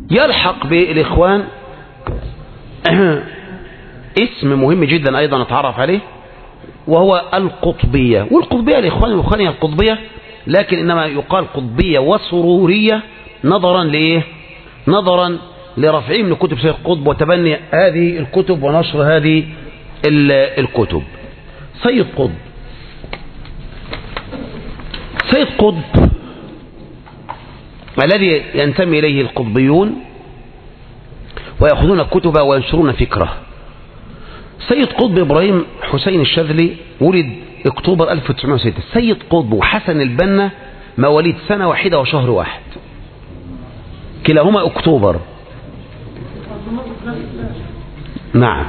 يلحق بالإخوان اسم مهم جدا أيضا نتعرف عليه، وهو القطبية. والقطبية الإخوان هي القطبية، لكن إنما يقال قطبية وسرورية نظرا لإيه؟ نظرا لرفعهم من كتب سيد قطب وتبني هذه الكتب ونشر هذه الكتب. سيد قطب الذي ينتمي إليه القطبيون ويأخذون كتبه وينشرون فكره. سيد قطب إبراهيم حسين الشاذلي ولد أكتوبر 1906. سيد قطب وحسن البنا مواليد سنة واحدة وشهر واحد، كلاهما أكتوبر. نعم.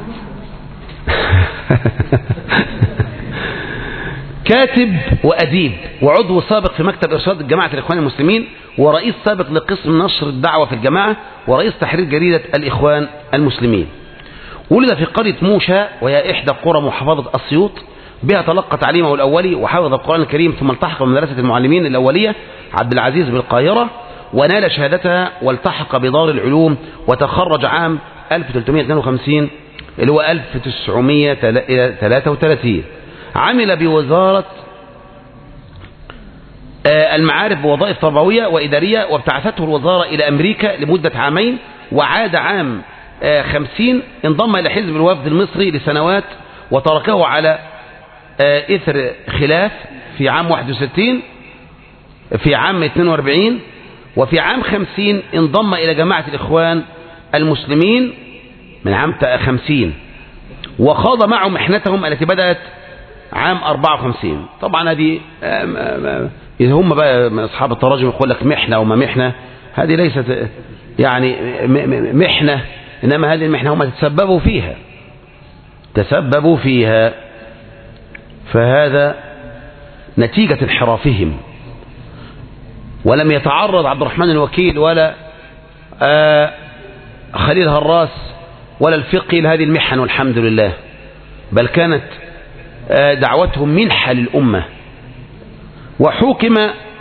كاتب وأديب وعضو سابق في مكتب إرشاد جماعة الإخوان المسلمين، ورئيس سابق لقسم نشر الدعوة في الجماعة، ورئيس تحرير جريدة الإخوان المسلمين. ولد في قرية موشى، وهي إحدى قرى محافظة أسيوط، بها تلقى تعليمه الأولي وحفظ القرآن الكريم، ثم التحق بمدرسة المعلمين الأولية عبد العزيز بالقاهرة، ونال شهادتها والتحق بدار العلوم، وتخرج عام 1352 اللي هو 1933. عمل بوزارة المعارف بوظائف تربوية وإدارية، وابتعثته الوزارة إلى أمريكا لمدة عامين، وعاد عام 50 انضم إلى حزب الوفد المصري لسنوات، وتركه على إثر خلاف في عام 61 في عام 42. وفي عام 50 انضم إلى جماعة الإخوان المسلمين من عام 50، وخاض معهم محنتهم التي بدأت عام 54. طبعا هذه إذا هم بقى أصحاب التراجم يقول لك محنة وما محنة، هذه ليست يعني محنة، إنما هذه المحنة هم تسببوا فيها، فهذا نتيجة انحرافهم. ولم يتعرض عبد الرحمن الوكيل ولا خليل هراس ولا الفقي لهذه المحن والحمد لله، بل كانت دعوتهم منحة للأمة. وحكم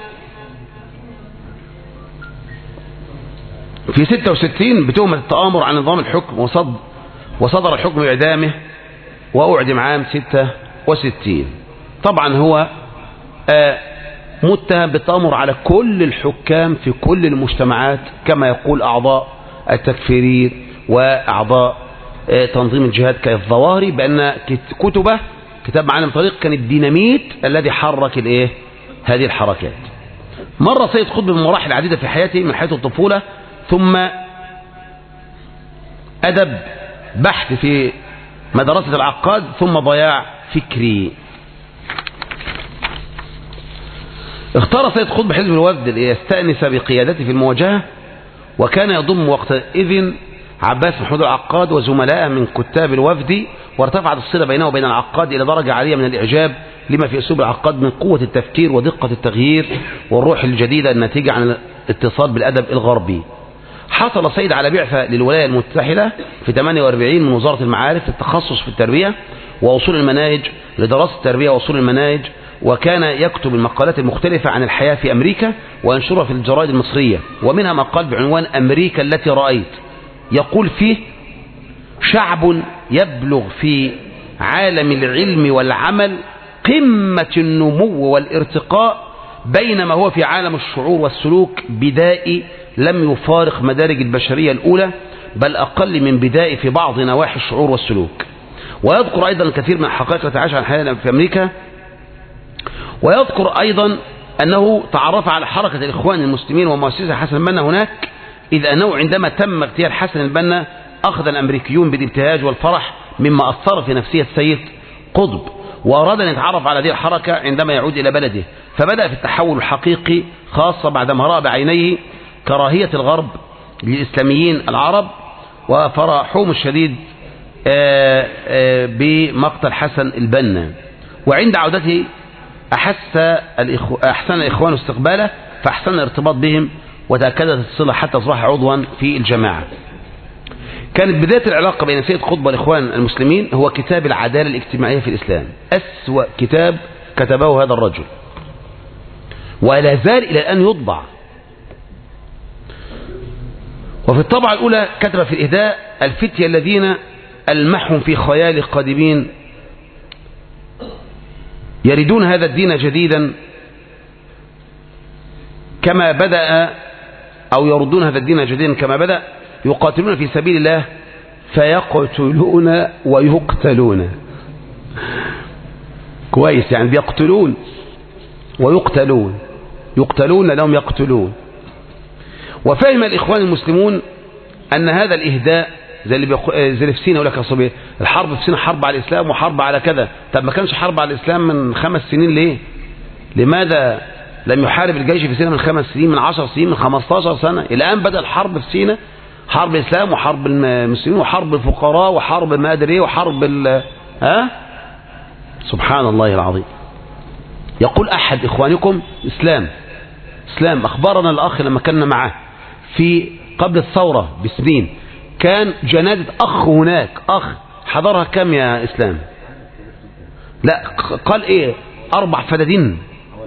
في 66 بتهمة التآمر على نظام الحكم، وصدر الحكم بإعدامه، وأعدم عام 66. طبعا هو متهم بالتآمر على كل الحكام في كل المجتمعات، كما يقول أعضاء التكفيرير وأعضاء تنظيم الجهاد كالظواهري، بأن كتاب معالم طريق كان الديناميت الذي حرك هذه الحركات. مر سيد قطب بمراحل عديدة في حياته، من حيث الطفولة، ثم أدب بحث في مدرسة العقاد، ثم ضياع فكري. اختار سيد قطب حزب الوفد ليستأنس بقيادته في المواجهة، وكان يضم وقتئذ عباس محمود العقاد وزملائه من كتاب الوفد، وارتفعت الصلة بينه وبين العقاد إلى درجة عالية من الإعجاب لما في أسلوب العقاد من قوة التفكير ودقة التغيير والروح الجديدة الناتجة عن الاتصال بالأدب الغربي. حصل سيد على بعثة للولاية المتحدة في 48 من وزارة المعارف للتخصص في التربية وأصول المناهج، لدراسة التربية وأصول المناهج، وكان يكتب المقالات المختلفة عن الحياة في أمريكا وينشرها في الجرائد المصرية، ومنها مقال بعنوان أمريكا التي رأيت، يقول فيه: شعب يبلغ في عالم العلم والعمل قمة النمو والارتقاء، بينما هو في عالم الشعور والسلوك بدائي لم يفارق مدارج البشرية الأولى، بل أقل من بدائي في بعض نواحي الشعور والسلوك. ويذكر أيضا الكثير من الحقائق التي عاشها الحياة في أمريكا، ويذكر أيضا أنه تعرف على حركة الإخوان المسلمين ومؤسسها حسن البنا هناك، إذ أنه عندما تم اغتيال حسن البنا أخذ الأمريكيون بالابتهاج والفرح، مما أثر في نفسية سيد قطب، وأراد أن يتعرف على هذه الحركة عندما يعود إلى بلده، فبدأ في التحول الحقيقي، خاصة بعدما رأى بعينيه كراهية الغرب للإسلاميين العرب وفرحهم الشديد بمقتل حسن البنا. وعند عودته أحسن الإخوان استقباله، فأحسن الارتباط بهم، وتأكدت الصلة حتى أصبح عضوا في الجماعة. كانت بداية العلاقة بين سيد قطب والإخوان المسلمين هو كتاب العدالة الاجتماعية في الإسلام، أسوأ كتاب كتبه هذا الرجل، ولا زال إلى الآن يطبع. وفي الطبعة الأولى كتب في الإهداء: الفتية الذين ألمحهم في خيال قادمين يريدون هذا الدين جديدا كما بدأ، أو يردون هذا الدين جديدا كما بدأ، يقاتلون في سبيل الله فيقتلون ويقتلون. كويس، يعني بيقتلون ويقتلون، يقتلون لهم يقتلون. وفهم الإخوان المسلمون أن هذا الإهداء زي اللي في سينا، يقول لك يا صبي الحرب في سينا حرب على الإسلام وحرب على كذا. طب ما كانش حرب على الإسلام من 5 سنين ليه؟ لماذا لم يحارب الجيش في سينا من 5 سنين، من 10 سنين، من 15 سنة؟ الآن بدأ الحرب في سينا، حرب الإسلام وحرب المسلمين وحرب الفقراء وحرب ما أدري ايه وحرب سبحان الله العظيم. يقول أحد إخوانكم إسلام أخبرنا الأخ لما كنا معاه في قبل الثورة بسنين، كان جنازة أخ هناك، أخ حضرها كم يا إسلام؟ لا قال إيه 4 فدادين،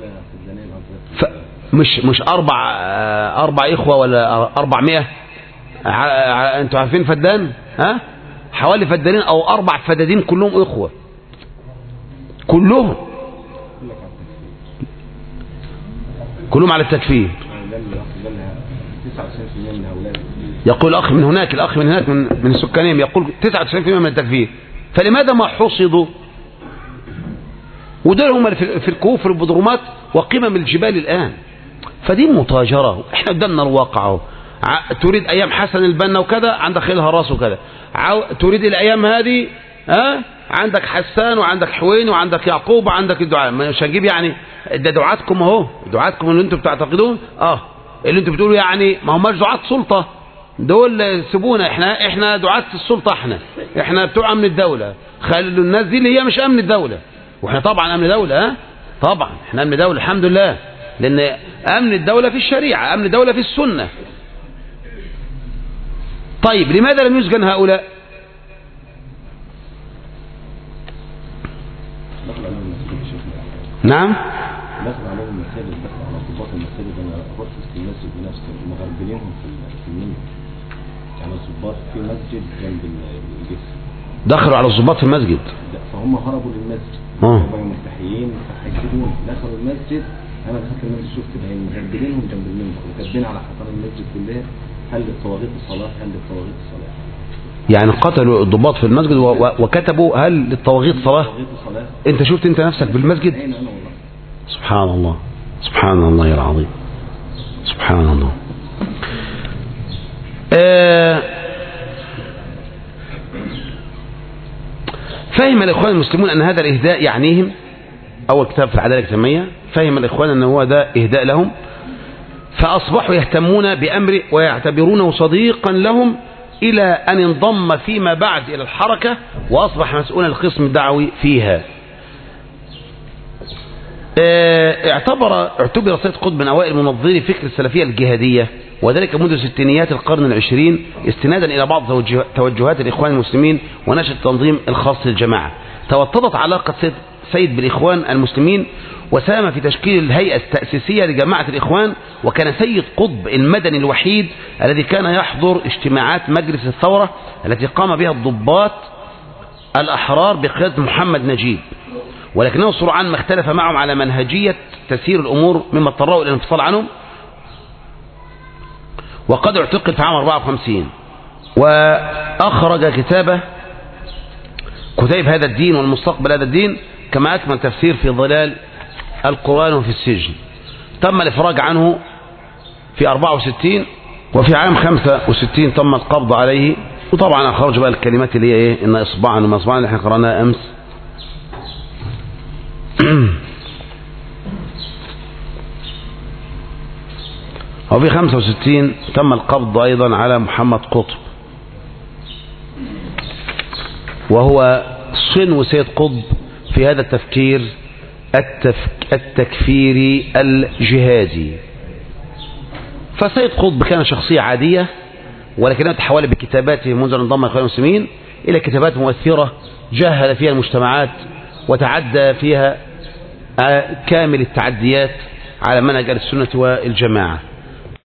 مش 4 إخوة ولا 400. أنتوا عارفين فدان؟ حوالي فدانين أو 4 فدادين كلهم إخوة، كلهم على التكفير. يقول الأخ من هناك، من السكانين يقول 99% من التكفير. فلماذا ما حصدوا؟ ودول هم في الكهوف البدرومات وقمم الجبال الآن. فدي متاجرة، احنا قدامنا الواقع. تريد أيام حسن البنا وكذا، عندك خيلها راس وكذا. تريد الأيام هذه عندك حسان وعندك حوين وعندك يعقوب وعندك الدعاء. مش هنجيب يعني ده دعاتكم اهو، دعاتكم اللي انتم بتعتقدون اللي انتم بتقولوا يعني ما هماش دعاة سلطة، دول سيبونا، احنا دعاة السلطة، احنا بتوع امن الدولة. خلوا الناس دي اللي هي مش امن الدولة، واحنا طبعا امن دولة. طبعا احنا امن دولة الحمد لله، لان امن الدولة في الشريعة، امن الدولة في السنة. طيب لماذا لم يسجن هؤلاء؟ نعم دخل عليهم المساجد، دخل على ضباط المساجد. انا رحت في المسجد بنفسي مغربلينهم في المنيا، يعني الضباط في مسجد جنب الجسر، دخلوا على الضباط في المسجد. لا فهم هربوا للمسجد، هم مستحيين فحجزون دخلوا المسجد. انا دخلت المسجد شفت مغربلينهم جنب المنبر وكاتبين على حيطان المسجد كلها: هل للطواغيت الصلاة، هل للطواغيت الصلاة. يعني قتلوا الضباط في المسجد وكتبوا هل للطواغيت صلاة. انت شفت انت نفسك بالمسجد؟ انا والله. سبحان الله، سبحان الله العظيم، سبحان الله. فهم الإخوان المسلمون أن هذا الإهداء يعنيهم. أول كتاب في العدالة الاجتماعية، فهم الإخوان أن هو ده إهداء لهم، فأصبحوا يهتمون بأمره ويعتبرونه صديقا لهم، إلى أن انضم فيما بعد إلى الحركة وأصبح مسؤولا القسم الدعوي فيها. اعتبر سيد قطب من أوائل منظري فكر السلفية الجهادية، وذلك منذ ستينيات القرن العشرين، استنادا إلى بعض توجهات الإخوان المسلمين ونشأة التنظيم الخاص للجماعة. توطدت علاقة سيد بالإخوان المسلمين وساهم في تشكيل الهيئة التأسيسية لجماعة الإخوان، وكان سيد قطب المدني الوحيد الذي كان يحضر اجتماعات مجلس الثورة التي قام بها الضباط الأحرار بقيادة محمد نجيب، ولكنه سرعان ما اختلف معهم على منهجية تسيير الأمور مما اضطروا إلى الانفصال عنهم، وقد اعتقل في عام 54 وأخرج كتابه كتيب هذا الدين والمستقبل هذا الدين، كما أكمل تفسير في ظلال القرآن وفي السجن. تم الإفراج عنه في 64، وفي عام 65 تم القبض عليه. وطبعا أخرج بقى الكلمات اللي هي إيه، إن إصبعا وما إصبعا اللي احنا قرأناها أمس. وفي 65 تم القبض أيضا على محمد قطب، وهو صنو سيد قطب في هذا التفكير التكفيري الجهادي. فسيد قطب كان شخصية عادية، ولكنها تحول بكتاباته منذ أن انضم الإخوان المسلمين إلى كتابات مؤثرة جهل فيها المجتمعات وتعدى فيها كامل التعديات على منهج السنة والجماعة.